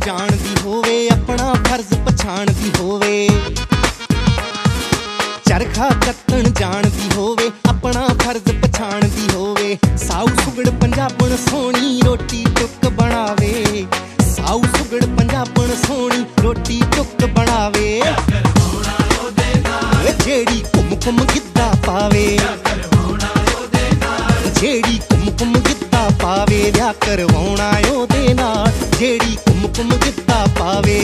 ਜਾਣਦੀ ਹੋਵੇ, ਆਪਣਾ ਫਰਜ਼ ਪਛਾਣਦੀ ਹੋਵੇ। ਚਰਖਾ ਕੱਤਣ ਜਾਣਦੀ ਹੋਵੇ, ਆਪਣਾ ਫਰਜ਼ ਪਛਾਣਦੀ ਹੋਵੇ। ਸਾਊ ਸੁਗੜ ਪੰਜਾਬਣ ਸੋਹਣੀ ਰੋਟੀ ਟੁੱਕ ਬਣਾਵੇ, ਸਾਊ ਸੁਗੜ ਪੰਜਾਬਣ ਸੋਹਣੀ ਰੋਟੀ ਟੁੱਕ ਬਣਾਵੇ। ਜਿਹੜੀ ਘੁੰਮ ਘੁੰਮ ਗਿੱਧਾ ਪਾਵੇ, ਜਿਹੜੀ ਘੁੰਮ ਘੁੰਮ ਗਿੱਧਾ ਪਾਵੇ, ਵਿਆਹ ਕਰਵਾਉਣਾ ਉਹਦੇ ਨਾਲ। ਜਿਹੜੀ ਘੁੰਮ ਘੁੰਮ ਗਿੱਧਾ ਪਾਵੇ।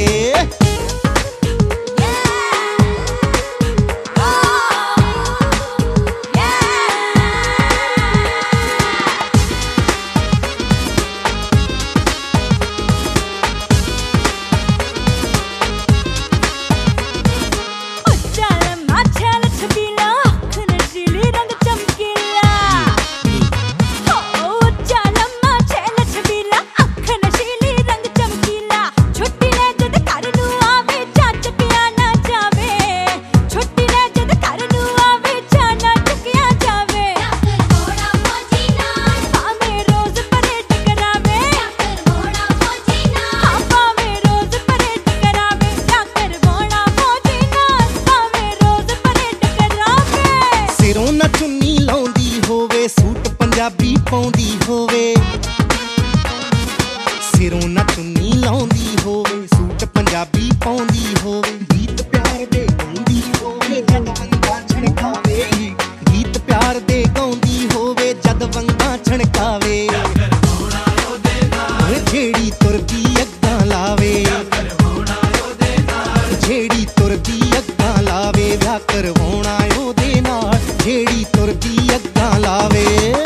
ਚੁੰਨੀ ਲਾਉਂਦੀ ਹੋਵੇ, ਸੂਟ ਪੰਜਾਬੀ ਪਾਉਂਦੀ ਹੋਵੇ। ਸਿਰੋਂ ਨਾ ਚੁੰਨੀ ਲਾਉਂਦੀ ਹੋਵੇ, ਸੂਟ ਪੰਜਾਬੀ ਪਾਉਂਦੀ ਹੋਵੇ। ਗੀਤ ਪਿਆਰ ਦੇ ਗਾਉਂਦੀ ਹੋਵੇ, ਜਦ ਵੰਗਾਂ ਛਣਕਾਵੇ। ਗੀਤ ਪਿਆਰ ਦੇ ਗਾਉਂਦੀ ਹੋਵੇ, ਜਦ ਵੰਗਾਂ ਛਣਕਾਵੇ। ਜਿਹੜੀ ਤੁਰਦੀ ਅੱਗਾਂ ਲਾਵੇ, ਜਿਹੜੀ ਤੁਰਦੀ ਅੱਗਾਂ ਲਾਵੇ, ਵਿਆਹ ਕਰਵਾਉਣਾ ਉਹਦੇ ਨਾਲ। ਜਿਹੜੀ ਤੁਰਦੀ ਅੱਗਾਂ ਲਾਵੇ।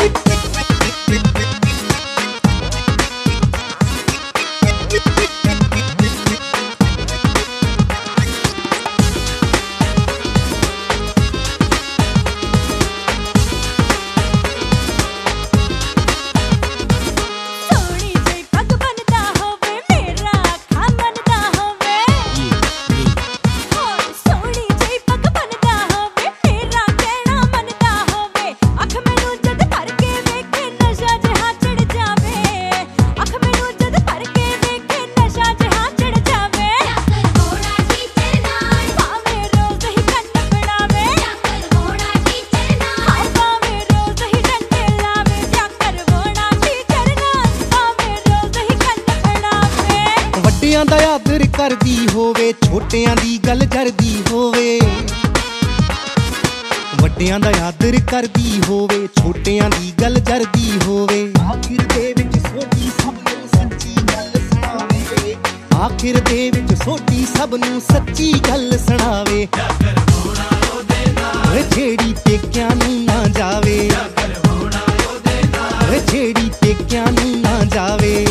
ਵੱਡਿਆਂ ਦਾ ਆਦਰ ਕਰਦੀ ਹੋਵੇ, ਛੋਟਿਆਂ ਦੀ ਗੱਲ ਜਰਦੀ ਹੋਵੇ। ਵੱਡਿਆਂ ਦਾ ਆਦਰ ਕਰਦੀ ਹੋਵੇ, ਛੋਟਿਆਂ ਦੀ ਗੱਲ ਜਰਦੀ ਹੋਵੇ। ਆਖਿਰ ਦੇ ਵਿੱਚ ਸੋਢੀ ਸਭ ਨੂੰ ਸੱਚੀ ਗੱਲ ਸੁਣਾਵੇ। ਆਖਿਰ ਦੇ ਵਿੱਚ ਸੋਢੀ ਸਭ ਨੂੰ ਸੱਚੀ ਗੱਲ ਸੁਣਾਵੇ। ਜਿਹੜੀ ਪੇਕਿਆਂ ਨੂੰ ਨਾ ਜਾਵੇ, ਜਿਹੜੀ ਪੇਕਿਆਂ ਨੂੰ ਨਾ ਜਾਵੇ।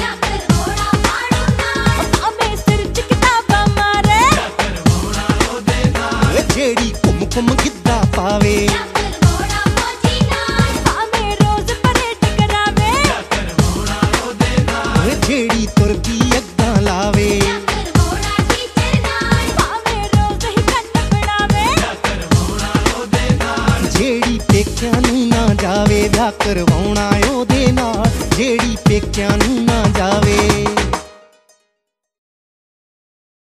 ਜਿਹੜੀ ਘੁੰਮ ਘੁੰਮ ਗਿੱਧਾ ਪਾਵੇ। ਜਿਹੜੀ ਤੁਰਦੀ ਅੱਗਾਂ ਲਾਵੇ। ਜਿਹੜੀ ਪੇਕਿਆਂ ਨੂੰ ਨਾ ਜਾਵੇ, ਵਿਆਹ ਕਰਵਾਉਣਾ ਉਹਦੇ ਨਾਲ। ਜਿਹੜੀ ਪੇਕਿਆਂ ਨੂੰ ਨਾ ਜਾਵੇ।